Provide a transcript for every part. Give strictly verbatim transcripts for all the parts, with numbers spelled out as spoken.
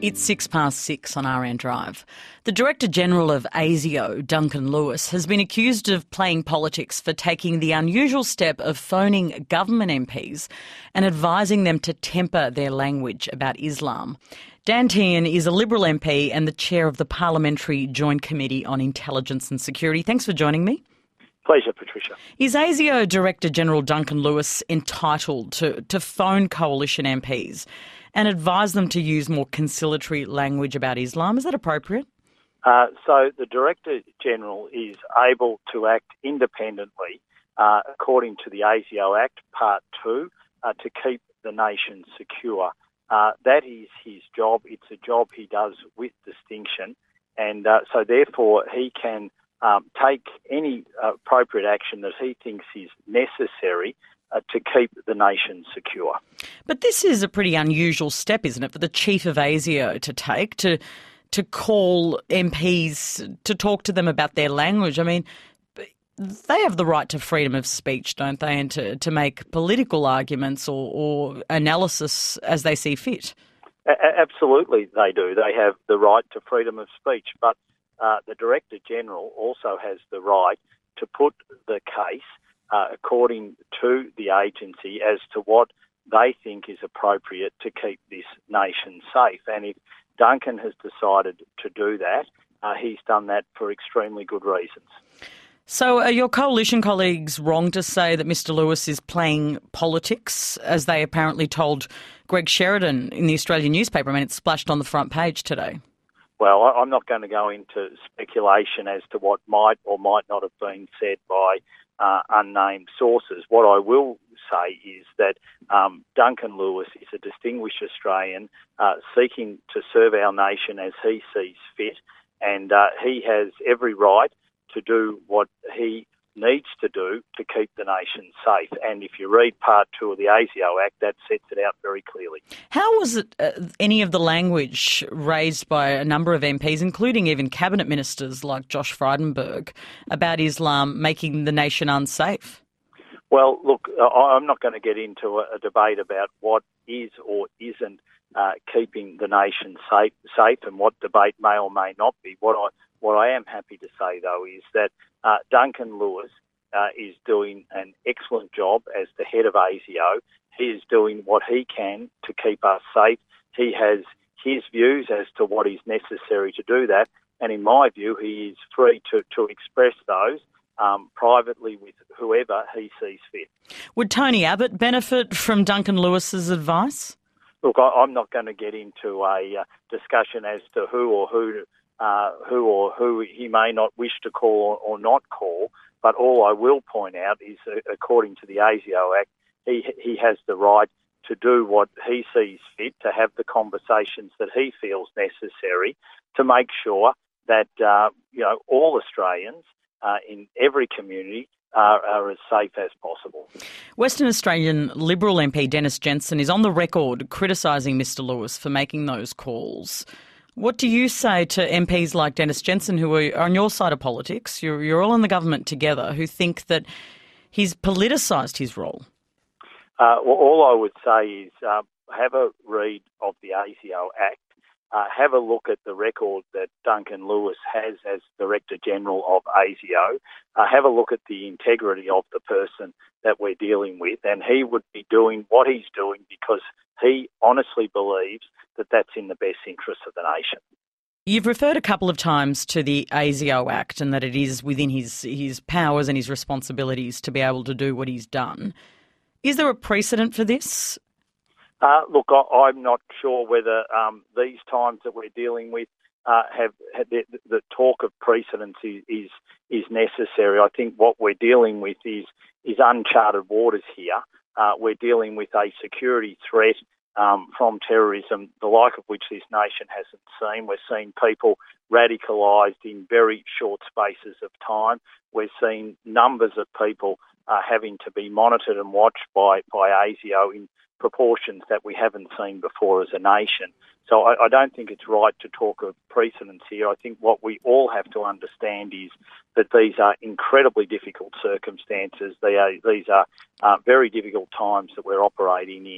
It's six past six on R N Drive. The Director-General of ASIO, Duncan Lewis, has been accused of playing politics for taking the unusual step of phoning government M Ps and advising them to temper their language about Islam. Dan Tehan is a Liberal M P and the chair of the Parliamentary Joint Committee on Intelligence and Security. Thanks for joining me. Pleasure, Patricia. Is ASIO Director-General Duncan Lewis entitled to, to phone coalition M Ps and advise them to use more conciliatory language about Islam? Is that appropriate? Uh, so the Director-General is able to act independently uh, according to the ASIO Act, Part two, uh, to keep the nation secure. Uh, that is his job. It's a job he does with distinction, and uh, so therefore he can um, take any uh, appropriate action that he thinks is necessary Uh, to keep the nation secure. But this is a pretty unusual step, isn't it, for the chief of ASIO to take, to to call M Ps to talk to them about their language. I mean, they have the right to freedom of speech, don't they, and to, to make political arguments or, or analysis as they see fit. A- absolutely they do. They have the right to freedom of speech, but uh, the Director-General also has the right to put the case Uh, according to the agency as to what they think is appropriate to keep this nation safe. And if Duncan has decided to do that, uh, he's done that for extremely good reasons. So are your coalition colleagues wrong to say that Mr Lewis is playing politics, as they apparently told Greg Sheridan in the Australian newspaper? I mean, it's splashed on the front page today. Well, I'm not going to go into speculation as to what might or might not have been said by uh, unnamed sources. What I will say is that um, Duncan Lewis is a distinguished Australian uh, seeking to serve our nation as he sees fit, and uh, he has every right to do what he needs to do to keep the nation safe. And if you read Part two of the ASIO Act, that sets it out very clearly. How was it, uh, any of the language raised by a number of M Ps, including even cabinet ministers like Josh Frydenberg, about Islam making the nation unsafe? Well, look, I'm not going to get into a, a debate about what is or isn't uh, keeping the nation safe, safe and what debate may or may not be. What I What I am happy to say, though, is that uh, Duncan Lewis uh, is doing an excellent job as the head of ASIO. He is doing what he can to keep us safe. He has his views as to what is necessary to do that, and in my view, he is free to, to express those um, privately with whoever he sees fit. Would Tony Abbott benefit from Duncan Lewis's advice? Look, I, I'm not going to get into a uh, discussion as to who or who... Uh, who or who he may not wish to call or not call, but all I will point out is, uh, according to the ASIO Act, he he has the right to do what he sees fit, to have the conversations that he feels necessary to make sure that uh, you know all Australians uh, in every community are, are as safe as possible. Western Australian Liberal M P Dennis Jensen is on the record criticising Mr Lewis for making those calls. What do you say to M Ps like Dennis Jensen, who are on your side of politics? You're, you're all in the government together, who think that he's politicised his role? Uh, well, all I would say is uh, have a read of the ASIO Act, uh, have a look at the record that Duncan Lewis has as Director-General of ASIO, uh, have a look at the integrity of the person that we're dealing with, and he would be doing what he's doing because he honestly believes that that's in the best interest of the nation. You've referred a couple of times to the ASIO Act and that it is within his, his powers and his responsibilities to be able to do what he's done. Is there a precedent for this? Uh, look, I, I'm not sure whether um, these times that we're dealing with uh, have, have the, the talk of precedence is, is is necessary. I think what we're dealing with is is uncharted waters here. Uh, we're dealing with a security threat um, from terrorism, the like of which this nation hasn't seen. We're seeing people radicalised in very short spaces of time. We're seeing numbers of people uh, having to be monitored and watched by, by ASIO in proportions that we haven't seen before as a nation. So I, I don't think it's right to talk of precedence here. I think what we all have to understand is that these are incredibly difficult circumstances. They are, these are uh, very difficult times that we're operating in,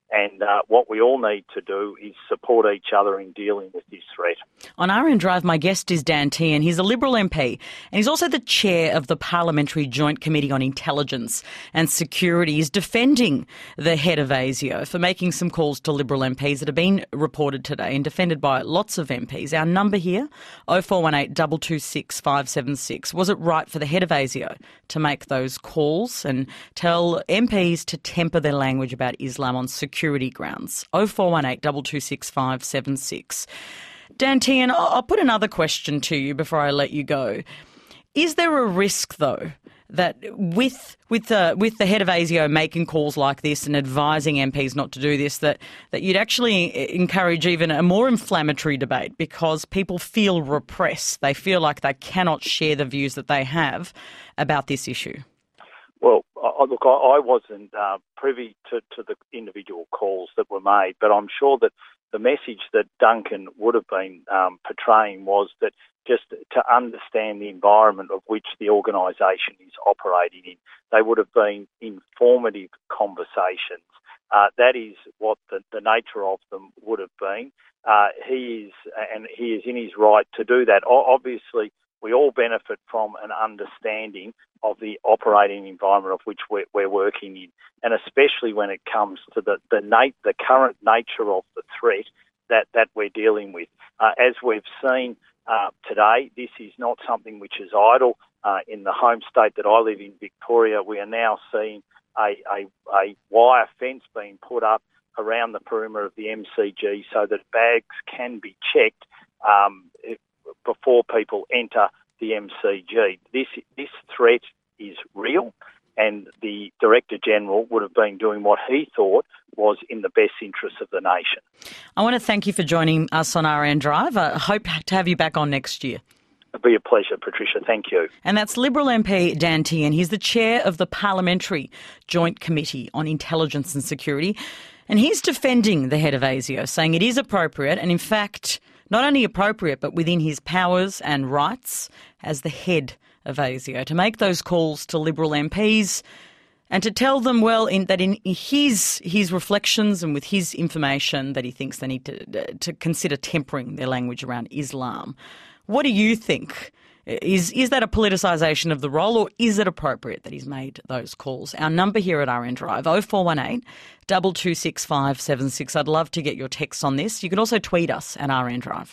And uh, what we all need to do is support each other in dealing with this threat. On R N Drive, my guest is Dan Tehan. He's a Liberal M P and he's also the chair of the Parliamentary Joint Committee on Intelligence and Security. He's defending the head of ASIO for making some calls to Liberal M Ps that have been reported today and defended by lots of M Ps. Our number here, oh four one eight, two two six, five seven six. Was it right for the head of ASIO to make those calls and tell M Ps to temper their language about Islam on security grounds? oh four one eight, two two six, five seven six. Dan Tehan, I'll put another question to you before I let you go. Is there a risk, though, that with with the with the head of ASIO making calls like this and advising M Ps not to do this, that, that you'd actually encourage even a more inflammatory debate because people feel repressed? They feel like they cannot share the views that they have about this issue. Well, I, look, I, I wasn't uh, privy to, to the individual calls that were made, but I'm sure that the message that Duncan would have been um, portraying was that just to understand the environment of which the organisation is operating in, they would have been informative conversations. Uh, that is what the, the nature of them would have been. Uh, he is, and he is in his right to do that. O- obviously, we all benefit from an understanding of the operating environment of which we're, we're working in, and especially when it comes to the the, nat- the current nature of the threat that, that we're dealing with. Uh, as we've seen uh, today, this is not something which is idle. Uh, in the home state that I live in, Victoria, we are now seeing a, a, a wire fence being put up around the perimeter of the M C G so that bags can be checked um, before people enter the M C G. This this threat is real, and the Director General would have been doing what he thought was in the best interests of the nation. I want to thank you for joining us on R N Drive. I hope to have you back on next year. It'll be a pleasure, Patricia. Thank you. And that's Liberal M P Dan Tehan. He's the chair of the Parliamentary Joint Committee on Intelligence and Security, and he's defending the head of ASIO, saying it is appropriate and, in fact, not only appropriate, but within his powers and rights as the head of ASIO to make those calls to Liberal M Ps and to tell them, well, in, that in his his reflections and with his information that he thinks they need to to consider tempering their language around Islam. What do you think? Is is that a politicisation of the role, or is it appropriate that he's made those calls? Our number here at R N Drive, oh four one eight, two two six, five seven six. I'd love to get your texts on this. You can also tweet us at R N Drive.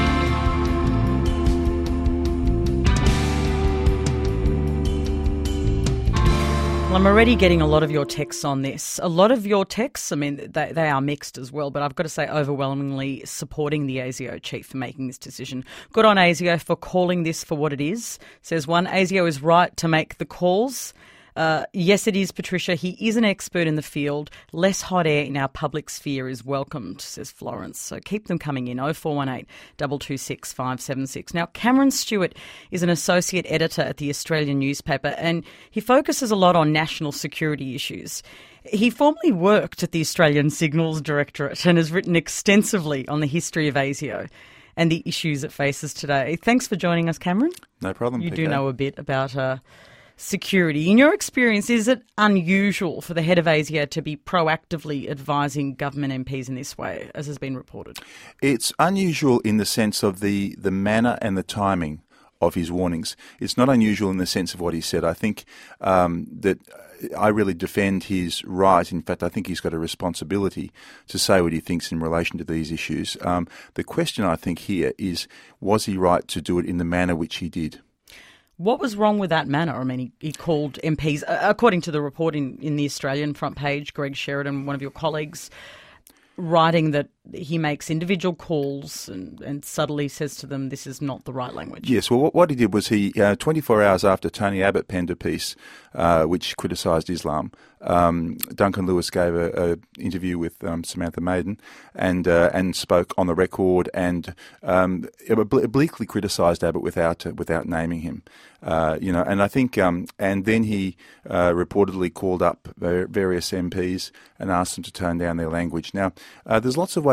Well, I'm already getting a lot of your texts on this. A lot of your texts, I mean, they, they are mixed as well, but I've got to say overwhelmingly supporting the ASIO chief for making this decision. Good on ASIO for calling this for what it is. Says one, ASIO is right to make the calls. Uh, yes, it is, Patricia. He is an expert in the field. Less hot air in our public sphere is welcomed, says Florence. So keep them coming in, oh four one eight, two two six, five seven six. Now, Cameron Stewart is an associate editor at the Australian newspaper, and he focuses a lot on national security issues. He formerly worked at the Australian Signals Directorate and has written extensively on the history of ASIO and the issues it faces today. Thanks for joining us, Cameron. No problem. You P K. do know a bit about Uh, security. In your experience, is it unusual for the head of ASIO to be proactively advising government M Ps in this way, as has been reported? It's unusual in the sense of the, the manner and the timing of his warnings. It's not unusual in the sense of what he said. I think um, that I really defend his right. In fact, I think he's got a responsibility to say what he thinks in relation to these issues. Um, the question, I think, here is, was he right to do it in the manner which he did? What was wrong with that manner? I mean, he, he called M Ps, uh, according to the report in, in the Australian front page, Greg Sheridan, one of your colleagues, writing that he makes individual calls and, and subtly says to them, this is not the right language. Yes, well, what, what he did was he, uh, twenty-four hours after Tony Abbott penned a piece uh, which criticised Islam, um, Duncan Lewis gave an interview with um, Samantha Maiden and uh, and spoke on the record and um, obliquely criticised Abbott without uh, without naming him. Uh, you know, and I think, um, and then he uh, reportedly called up various M Ps and asked them to tone down their language. Now, uh, there's lots of ways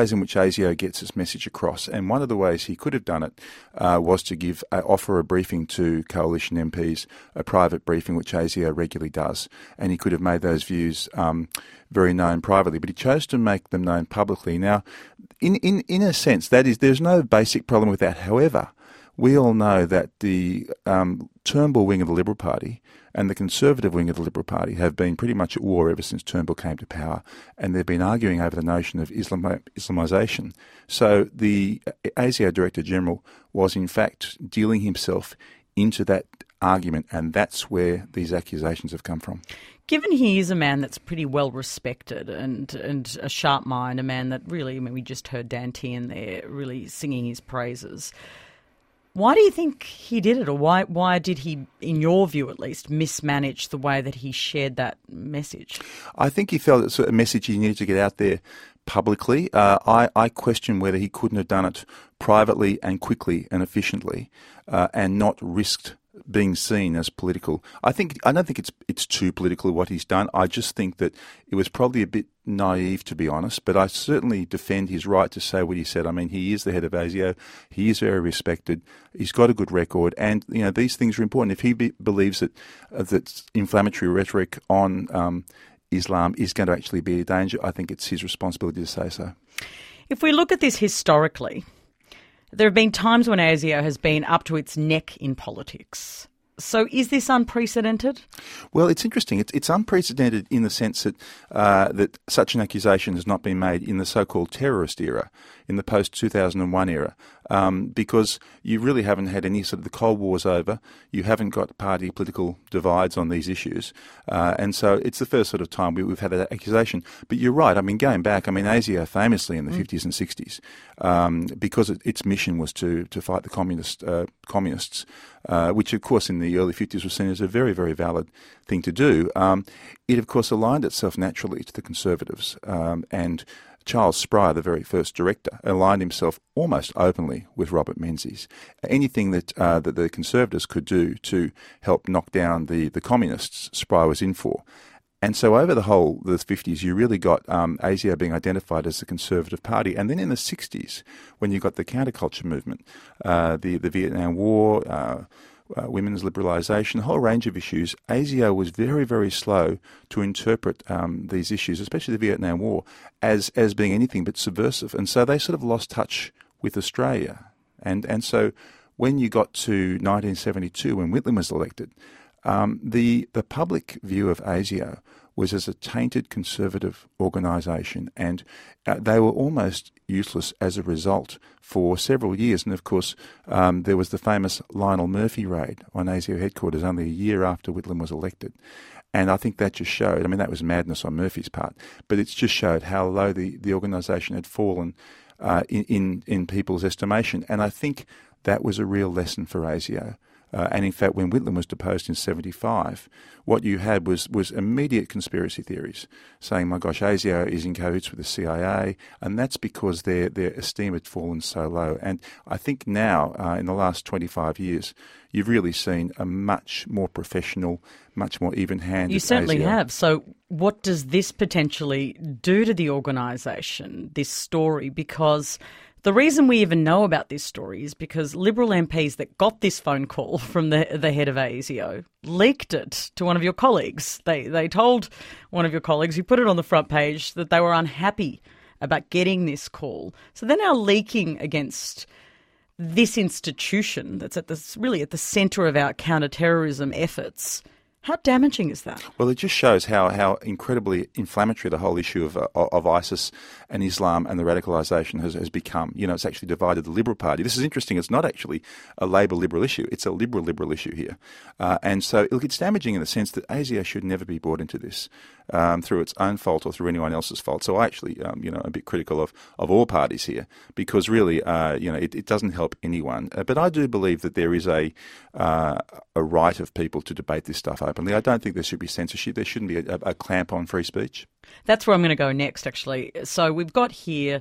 ways in which ASIO gets its message across, and one of the ways he could have done it uh, was to give uh, offer a briefing to coalition M Ps, a private briefing which ASIO regularly does, and he could have made those views um, very known privately, but he chose to make them known publicly. Now, in, in, in a sense, that is, there's no basic problem with that. However, we all know that the um, Turnbull wing of the Liberal Party and the Conservative wing of the Liberal Party have been pretty much at war ever since Turnbull came to power, and they've been arguing over the notion of Islam- Islamisation. So the ASIO Director-General was in fact dealing himself into that argument, and that's where these accusations have come from. Given he is a man that's pretty well respected and and a sharp mind, a man that really, I mean, we just heard Dan Tehan there really singing his praises, why do you think he did it, or why why did he, in your view at least, mismanage the way that he shared that message? I think he felt it's a message he needed to get out there publicly. Uh, I, I question whether he couldn't have done it privately and quickly and efficiently uh, and not risked being seen as political. I think I don't think it's it's too political what he's done. I just think that it was probably a bit naive, to be honest, but I certainly defend his right to say what he said. I mean, he is the head of ASIO. He is very respected. He's got a good record, and you know these things are important. If he be, believes that uh, that inflammatory rhetoric on um, Islam is going to actually be a danger, I think it's his responsibility to say so. If we look at this historically, there have been times when ASIO has been up to its neck in politics. So is this unprecedented? Well, it's interesting. It's, it's unprecedented in the sense that uh, that such an accusation has not been made in the so-called terrorist era, in the post two thousand one era, um, because you really haven't had any sort of the Cold War's over. You haven't got party political divides on these issues. Uh, and so it's the first sort of time we, we've had that accusation. But you're right. I mean, going back, I mean, ASIO famously in the mm. fifties and sixties, um, because it, its mission was to, to fight the communist uh, communists, uh, which, of course, in the early fifties was seen as a very, very valid thing to do. Um, it, of course, aligned itself naturally to the Conservatives, um, and Charles Spry, the very first director, aligned himself almost openly with Robert Menzies. Anything that uh, that the Conservatives could do to help knock down the, the communists, Spry was in for. And so over the whole the fifties, you really got um, ASIO being identified as the Conservative Party. And then in the sixties, when you got the counterculture movement, uh, the, the Vietnam War, uh, Uh, women's liberalisation, a whole range of issues, ASIO was very, very slow to interpret um, these issues, especially the Vietnam War, as as being anything but subversive. And so they sort of lost touch with Australia. And and so when you got to nineteen seventy-two, when Whitlam was elected, um, the, the public view of ASIO was as a tainted conservative organisation, and uh, they were almost useless as a result for several years. And of course, um, there was the famous Lionel Murphy raid on ASIO headquarters only a year after Whitlam was elected. And I think that just showed, I mean, that was madness on Murphy's part, but it just showed how low the, the organisation had fallen uh, in, in, in people's estimation. And I think that was a real lesson for ASIO. Uh, and in fact, when Whitlam was deposed in seventy-five, what you had was, was immediate conspiracy theories saying, my gosh, ASIO is in cahoots with the C I A, and that's because their, their esteem had fallen so low. And I think now, uh, in the last twenty-five years, you've really seen a much more professional, much more even-handed You certainly ASIO. have. So what does this potentially do to the organisation, this story? Because the reason we even know about this story is because Liberal M Ps that got this phone call from the the head of ASIO leaked it to one of your colleagues. They they told one of your colleagues, who put it on the front page, that they were unhappy about getting this call. So they're now leaking against this institution that's at the, really at the centre of our counter-terrorism efforts. How damaging is that? Well, it just shows how, how incredibly inflammatory the whole issue of, uh, of ISIS and Islam and the radicalisation has, has become. You know, it's actually divided the Liberal Party. This is interesting. It's not actually a Labor-Liberal issue. It's a Liberal-Liberal issue here. Uh, and so look, it's damaging in the sense that ASIO should never be brought into this um, through its own fault or through anyone else's fault. So I actually, um, you know, I'm a bit critical of, of all parties here because really, uh, you know, it, it doesn't help anyone. Uh, but I do believe that there is a, uh, a right of people to debate this stuff openly. I don't think there should be censorship. There shouldn't be a, a clamp on free speech. That's where I'm going to go next, actually. So we've got here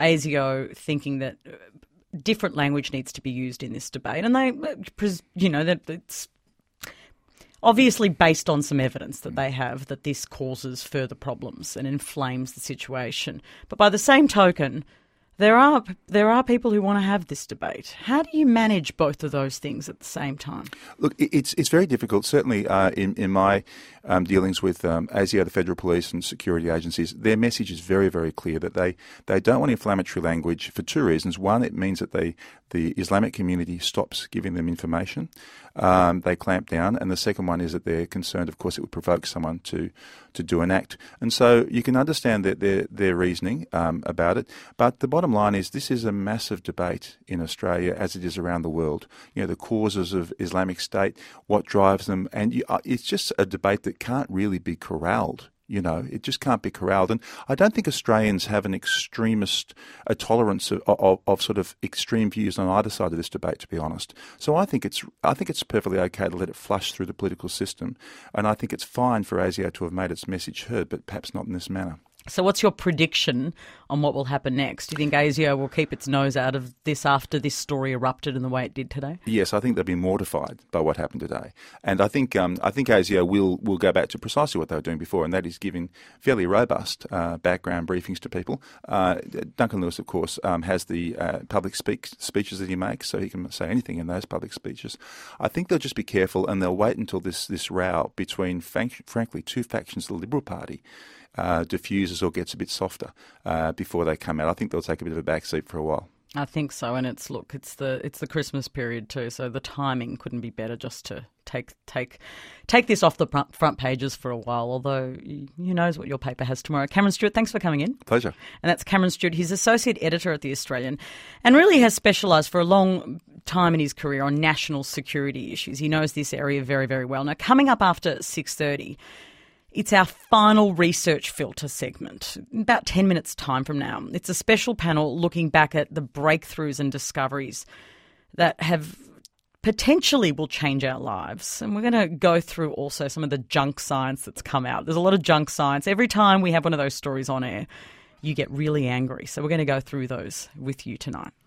ASIO thinking that different language needs to be used in this debate, and they, you know, that it's obviously based on some evidence that they have that this causes further problems and inflames the situation. But by the same token, There are there are people who want to have this debate. How do you manage both of those things at the same time? Look, it's it's very difficult. Certainly, uh, in in my um, dealings with um, ASIO, the Federal Police and security agencies, their message is very very clear that they, they don't want inflammatory language for two reasons. One, it means that they the Islamic community stops giving them information. Um, they clamp down, and the second one is that they're concerned, of course, it would provoke someone to to do an act. And so you can understand that their their reasoning um, about it. But the bottom line is this is a massive debate in Australia, as it is around the world. You know, the causes of Islamic State, what drives them, and you, uh, it's just a debate that can't really be corralled. You know, it just can't be corralled. And I don't think Australians have an extremist, a tolerance of, of, of sort of extreme views on either side of this debate, to be honest. So I think it's I think it's perfectly okay to let it flush through the political system. And I think it's fine for ASIO to have made its message heard, but perhaps not in this manner. So what's your prediction on what will happen next? Do you think ASIO will keep its nose out of this after this story erupted in the way it did today? Yes, I think they'll be mortified by what happened today. And I think um, I think ASIO will, will go back to precisely what they were doing before, and that is giving fairly robust uh, background briefings to people. Uh, Duncan Lewis, of course, um, has the uh, public speak, speeches that he makes, so he can say anything in those public speeches. I think they'll just be careful, and they'll wait until this, this row between, frank, frankly, two factions of the Liberal Party Uh, diffuses or gets a bit softer uh, before they come out. I think they'll take a bit of a backseat for a while. I think so, and it's look, it's the it's the Christmas period too, so the timing couldn't be better just to take take take this off the front pages for a while. Although who knows what your paper has tomorrow. Cameron Stewart, thanks for coming in. Pleasure. And that's Cameron Stewart. He's associate editor at The Australian, and really has specialised for a long time in his career on national security issues. He knows this area very very well. Now, coming up after six thirty. It's our final research filter segment, about ten minutes' time from now. It's a special panel looking back at the breakthroughs and discoveries that have potentially will change our lives. And we're going to go through also some of the junk science that's come out. There's a lot of junk science. Every time we have one of those stories on air, you get really angry. So we're going to go through those with you tonight.